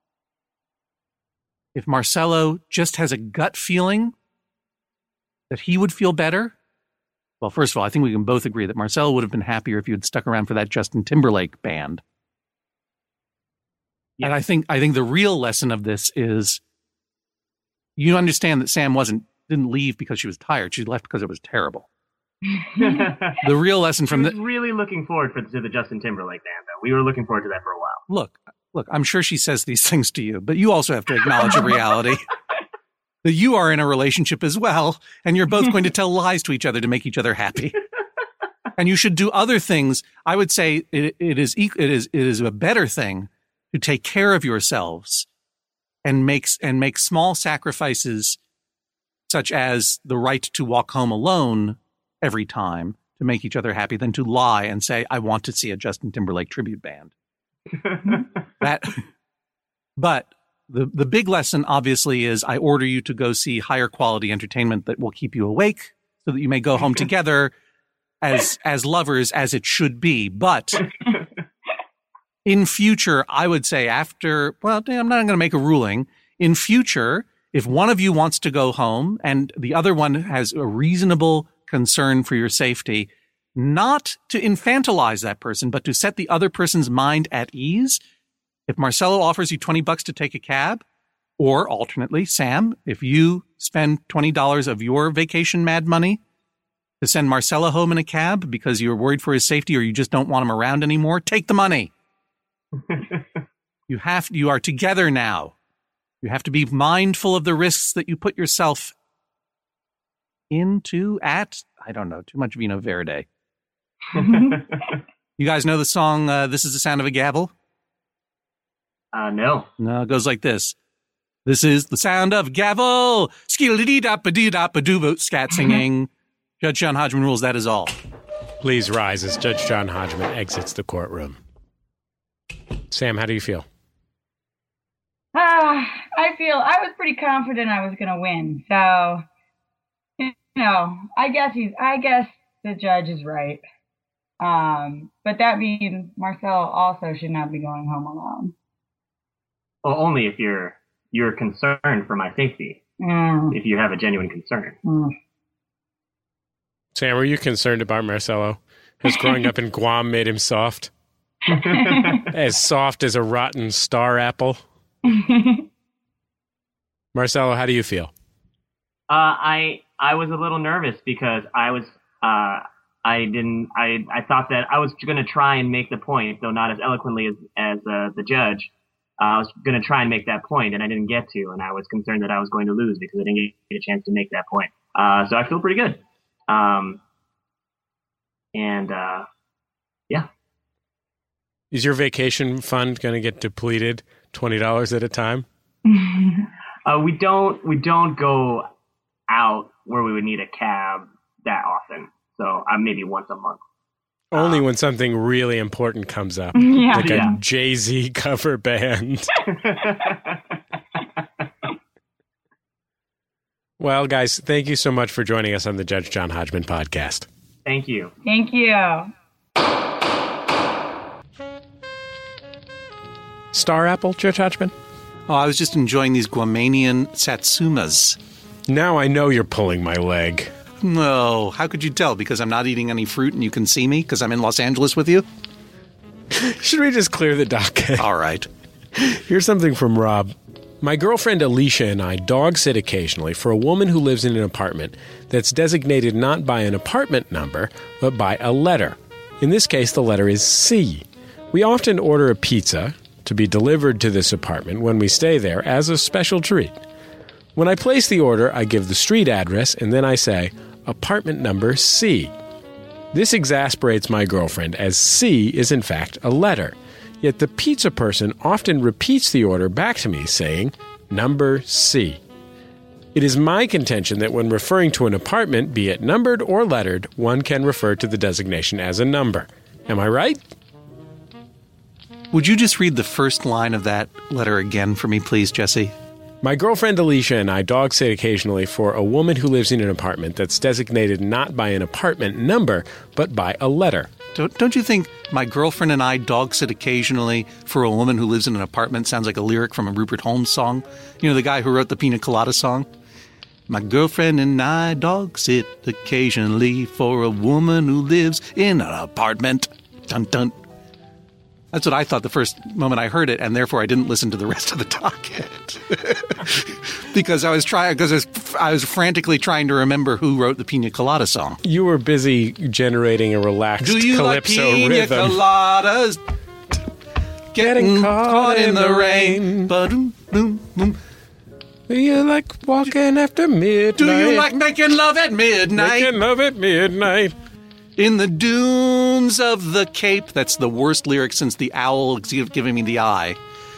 if Marcelo just has a gut feeling that he would feel better, well, first of all, I think we can both agree that Marcelo would have been happier if you had stuck around for that Justin Timberlake band. Yeah. And I think the real lesson of this is you understand that Sam didn't leave because she was tired. She left because it was terrible. The real lesson from
this. Really looking forward to the Justin Timberlake band, though. We were looking forward to that for a while.
Look, I'm sure she says these things to you, but you also have to acknowledge a reality that you are in a relationship as well, and you're both going to tell lies to each other to make each other happy. And you should do other things. I would say it is a better thing to take care of yourselves and make small sacrifices, such as the right to walk home alone every time to make each other happy, than to lie and say, I want to see a Justin Timberlake tribute band. But the big lesson, obviously, is I order you to go see higher quality entertainment that will keep you awake so that you may go home together as lovers, as it should be. But in future, I would say I'm not going to make a ruling. In future, if one of you wants to go home and the other one has a reasonable concern for your safety, not to infantilize that person, but to set the other person's mind at ease. If Marcelo offers you $20 to take a cab, or alternately, Sam, if you spend $20 of your vacation mad money to send Marcelo home in a cab because you're worried for his safety or you just don't want him around anymore, take the money. You are together now. You have to be mindful of the risks that you put yourself into at, I don't know, too much Vino Verde. You guys know the song, This is the Sound of a Gavel?
No.
No, it goes like this. This is the sound of a gavel. Skiddy-dee-dop-a-dee-dop-a-doo-boot, scat singing. Judge John Hodgman rules that is all.
Please rise as Judge John Hodgman exits the courtroom. Sam, how do you feel?
I was pretty confident I was going to win. So, I guess the judge is right. But that means Marcelo also should not be going home alone.
Well, only if you're concerned for my safety. If you have a genuine concern.
Sam, are you concerned about Marcelo? Has growing up in Guam made him soft? As soft as a rotten star apple? Marcelo, how do you feel?
I was a little nervous because I thought that I was going to try and make the point, though not as eloquently as the judge. I was going to try and make that point, and I didn't get to, and I was concerned that I was going to lose because I didn't get a chance to make that point. So I feel pretty good. Yeah.
Is your vacation fund going to get depleted $20 at a time?
We don't go out where we would need a cab that often. So maybe once a month.
Only when something really important comes up.
Yeah.
Like a Jay-Z cover band. Well, guys, thank you so much for joining us on the Judge John Hodgman podcast.
Thank you.
Thank you.
Star apple, Judge Hodgman?
Oh, I was just enjoying these Guamanian satsumas.
Now I know you're pulling my leg.
No, how could you tell? Because I'm not eating any fruit and you can see me because I'm in Los Angeles with you?
Should we just clear the docket?
All right.
Here's something from Rob. My girlfriend Alicia and I dog sit occasionally for a woman who lives in an apartment that's designated not by an apartment number, but by a letter. In this case, the letter is C. We often order a pizza to be delivered to this apartment when we stay there as a special treat. When I place the order, I give the street address and then I say, apartment number C. This exasperates my girlfriend as C is in fact a letter. Yet the pizza person often repeats the order back to me saying, number C. It is my contention that when referring to an apartment, be it numbered or lettered, one can refer to the designation as a number. Am I right?
Would you just read the first line of that letter again for me, please, Jesse?
My girlfriend Alicia and I dog sit occasionally for a woman who lives in an apartment that's designated not by an apartment number, but by a letter.
Don't you think my girlfriend and I dog sit occasionally for a woman who lives in an apartment sounds like a lyric from a Rupert Holmes song? You know, the guy who wrote the Pina Colada song? My girlfriend and I dog sit occasionally for a woman who lives in an apartment. Dun dun. That's what I thought the first moment I heard it, and therefore I didn't listen to the rest of the docket. because I was frantically trying to remember who wrote the Pina Colada song.
You were busy generating a relaxed calypso rhythm. Do you like
Pina Coladas? Getting caught in the rain. Ba-doom, boom, boom.
Do you like walking after midnight?
Do you like making love at midnight?
Making love at midnight.
In the dunes of the Cape. That's the worst lyric since the owl giving me the eye.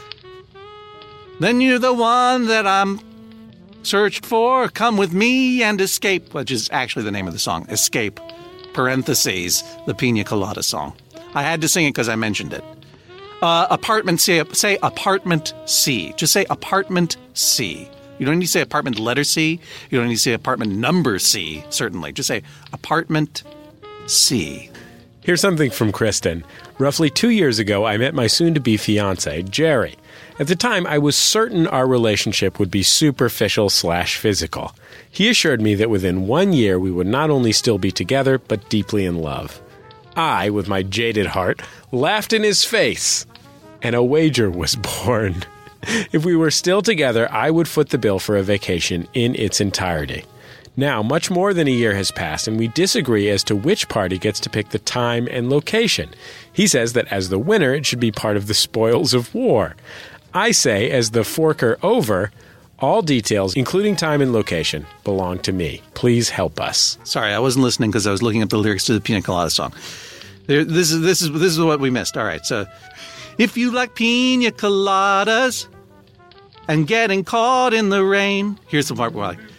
Then you're the one that I'm searched for. Come with me and escape, which is actually the name of the song. Escape, parentheses, the Pina Colada song. I had to sing it because I mentioned it. Apartment, say apartment C. Just say apartment C. You don't need to say apartment letter C. You don't need to say apartment number C, certainly. Just say apartment C.
Here's something from Kristen. Roughly 2 years ago, I met my soon-to-be fiancé, Jerry. At the time, I was certain our relationship would be superficial/physical. He assured me that within 1 year, we would not only still be together, but deeply in love. I, with my jaded heart, laughed in his face, and a wager was born. If we were still together, I would foot the bill for a vacation in its entirety. Now, much more than a year has passed, and we disagree as to which party gets to pick the time and location. He says that as the winner, it should be part of the spoils of war. I say, as the forker over, all details, including time and location, belong to me. Please help us.
Sorry, I wasn't listening because I was looking up the lyrics to the Pina Colada song. This is what we missed. All right, so if you like pina coladas and getting caught in the rain, here's the part where I like,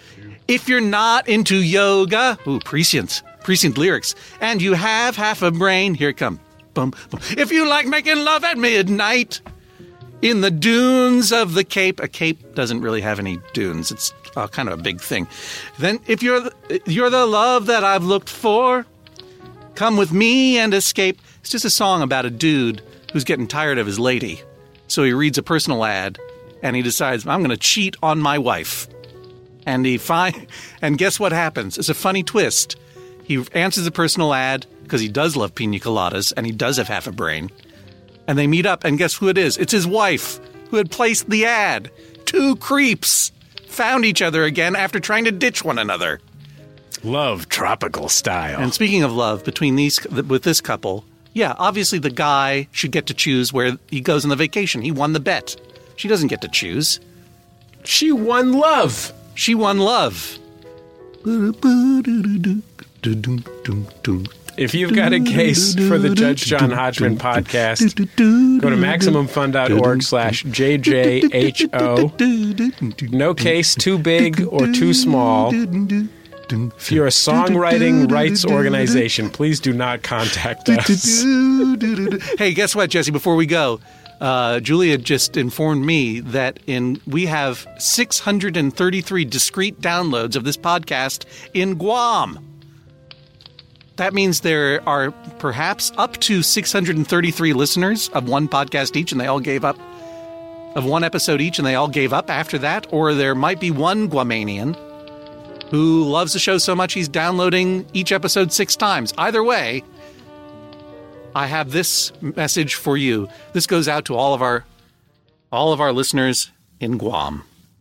If you're not into yoga, prescient lyrics, and you have half a brain, here it comes. Bum, bum. If you like making love at midnight in the dunes of the Cape, a cape doesn't really have any dunes. It's kind of a big thing. Then if you're the love that I've looked for, come with me and escape. It's just a song about a dude who's getting tired of his lady. So he reads a personal ad and he decides, I'm going to cheat on my wife. And and guess what happens? It's a funny twist. He answers the personal ad because he does love pina coladas and he does have half a brain. And they meet up, and guess who it is? It's his wife who had placed the ad. Two creeps found each other again after trying to ditch one another.
Love tropical style.
And speaking of love, with this couple, yeah, obviously the guy should get to choose where he goes on the vacation. He won the bet. She doesn't get to choose.
She won love.
She won love.
If you've got a case for the Judge John Hodgman podcast, go to MaximumFun.org/JJHO. No case too big or too small. If you're a songwriting rights organization, please do not contact us.
Hey, guess what, Jesse? Before we go, Julia just informed me that we have 633 discrete downloads of this podcast in Guam. That means there are perhaps up to 633 listeners of one podcast each, and they all gave up, of one episode each, and they all gave up after that. Or there might be one Guamanian who loves the show so much he's downloading each episode 6 times. Either way, I have this message for you. This goes out to all of our listeners in Guam.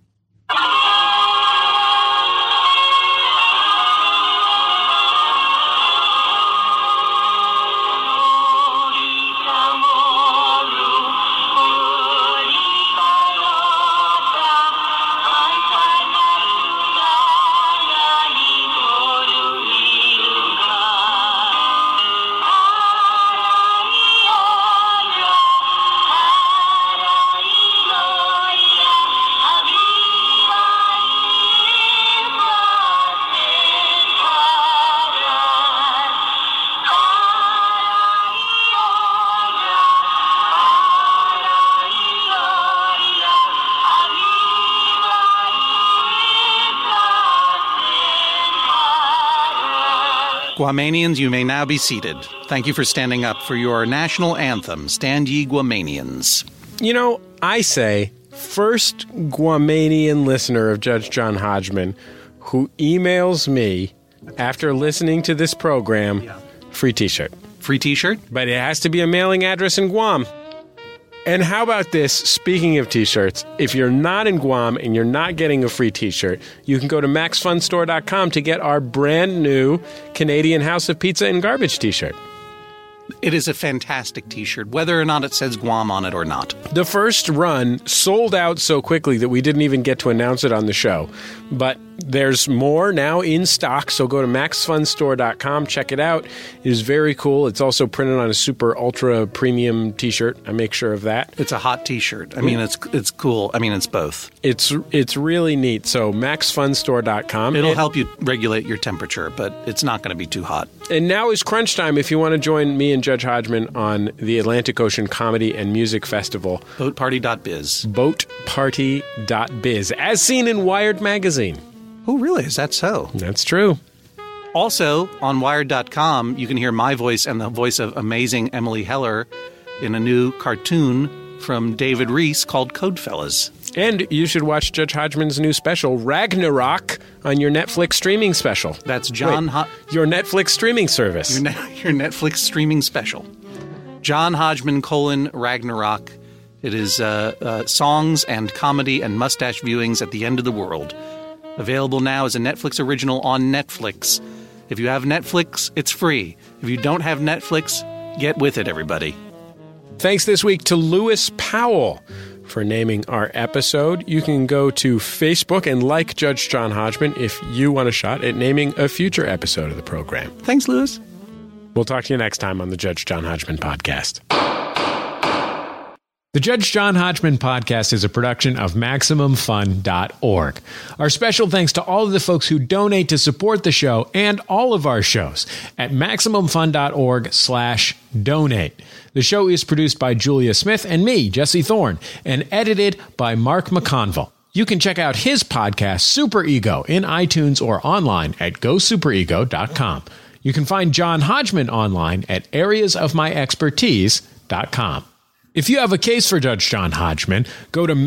Guamanians, you may now be seated. Thank you for standing up for your national anthem. Stand ye Guamanians.
You know, I say, first Guamanian listener of Judge John Hodgman who emails me after listening to this program, free t-shirt.
Free t-shirt?
But it has to be a mailing address in Guam. And how about this, speaking of t-shirts, if you're not in Guam and you're not getting a free t-shirt, you can go to MaxFunStore.com to get our brand new Canadian House of Pizza and Garbage t-shirt.
It is a fantastic t-shirt, whether or not it says Guam on it or not.
The first run sold out so quickly that we didn't even get to announce it on the show. But there's more now in stock, so go to MaxFunStore.com, check it out. It is very cool. It's also printed on a super ultra premium t-shirt. I make sure of that.
It's a hot t-shirt. I mean, it's cool. I mean, it's both.
It's really neat. So MaxFunStore.com.
It'll help you regulate your temperature, but it's not going to be too hot.
And now is crunch time if you want to join me and Judge Hodgman on the Atlantic Ocean Comedy and Music Festival.
Boatparty.biz.
Boatparty.biz, as seen in Wired magazine.
Oh, really? Is that so?
That's true.
Also, on Wired.com, you can hear my voice and the voice of amazing Emily Heller in a new cartoon from David Reese called Codefellas.
And you should watch Judge Hodgman's new special, Ragnarok, on your Netflix streaming special.
That's John...
your Netflix streaming service.
Your Netflix streaming special. John Hodgman, Ragnarok. It is songs and comedy and mustache viewings at the end of the world. Available now as a Netflix original on Netflix. If you have Netflix, it's free. If you don't have Netflix, get with it, everybody.
Thanks this week to Lewis Powell for naming our episode. You can go to Facebook and like Judge John Hodgman if you want a shot at naming a future episode of the program.
Thanks, Lewis.
We'll talk to you next time on the Judge John Hodgman podcast. The Judge John Hodgman podcast is a production of MaximumFun.org. Our special thanks to all of the folks who donate to support the show and all of our shows at MaximumFun.org/donate. The show is produced by Julia Smith and me, Jesse Thorne, and edited by Mark McConville. You can check out his podcast, Super Ego, in iTunes or online at GoSuperEgo.com. You can find John Hodgman online at areasofmyexpertise.com. If you have a case for Judge John Hodgman, go to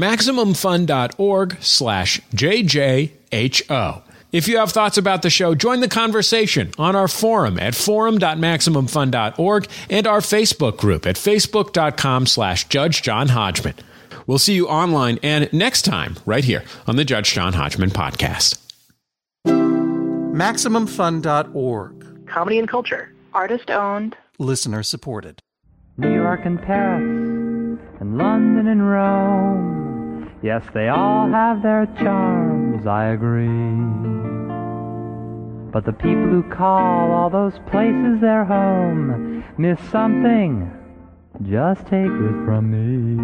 MaximumFun.org/JJHO. If you have thoughts about the show, join the conversation on our forum at forum.MaximumFun.org and our Facebook group at Facebook.com/Judge John Hodgman. We'll see you online and next time right here on the Judge John Hodgman podcast.
MaximumFun.org.
Comedy and culture. Artist owned.
Listener supported.
New York and Paris and London and Rome. Yes, they all have their charms, I agree. But the people who call all those places their home miss something. Just take it from me.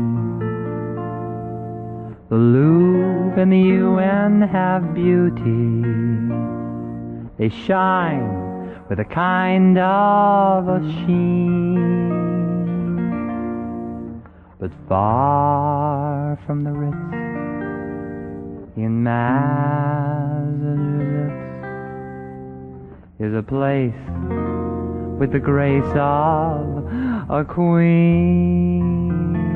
The Louvre and the UN have beauty. They shine with a kind of a sheen. But far from the Ritz in Massachusetts is a place with the grace of a queen.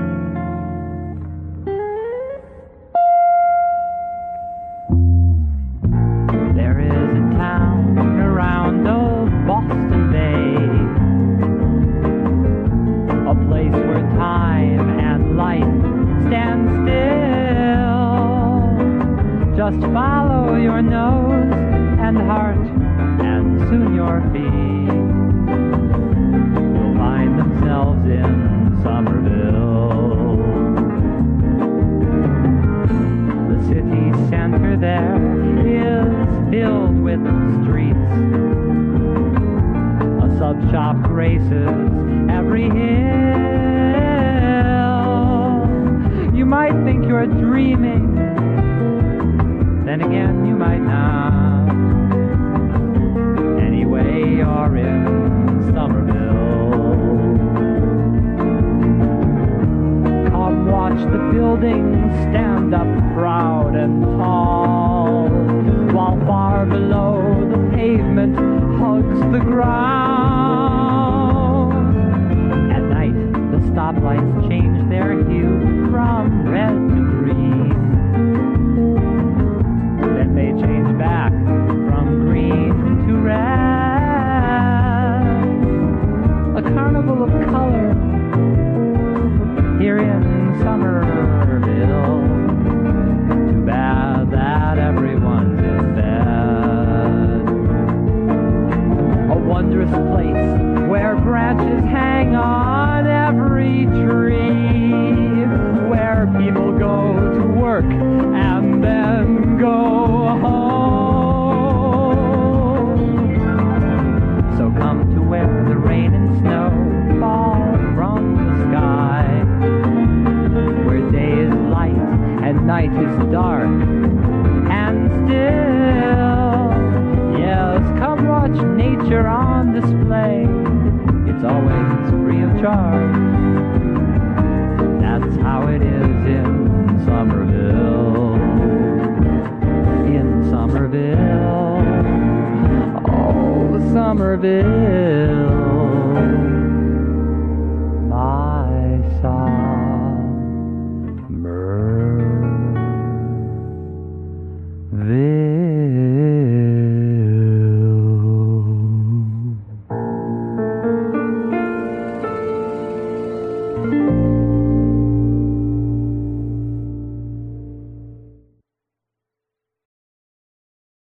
There is a town around old Boston Bay, a place where time and life stand still. Just follow your nose and heart, and soon your feet will find themselves in Somerville. The city center there is filled with streets. A sub shop graces every hill. You might think you're dreaming, then again you might not. Anyway, you're in Somerville. Come watch the buildings stand up proud and tall, while far below the pavement hugs the ground. At night, the stoplights change their hue from red to green. Then they change back from green to red. A carnival of color here in Somerville. Too bad that everyone's in bed. A wondrous place where branches hang on every tree, where people go to work and then go home. So come to where the rain and snow fall from the sky, where day is light and night is dark and still. Yes, come watch nature on display. It's always free of charge. That's how it is in Somerville. In Somerville. Oh, Somerville.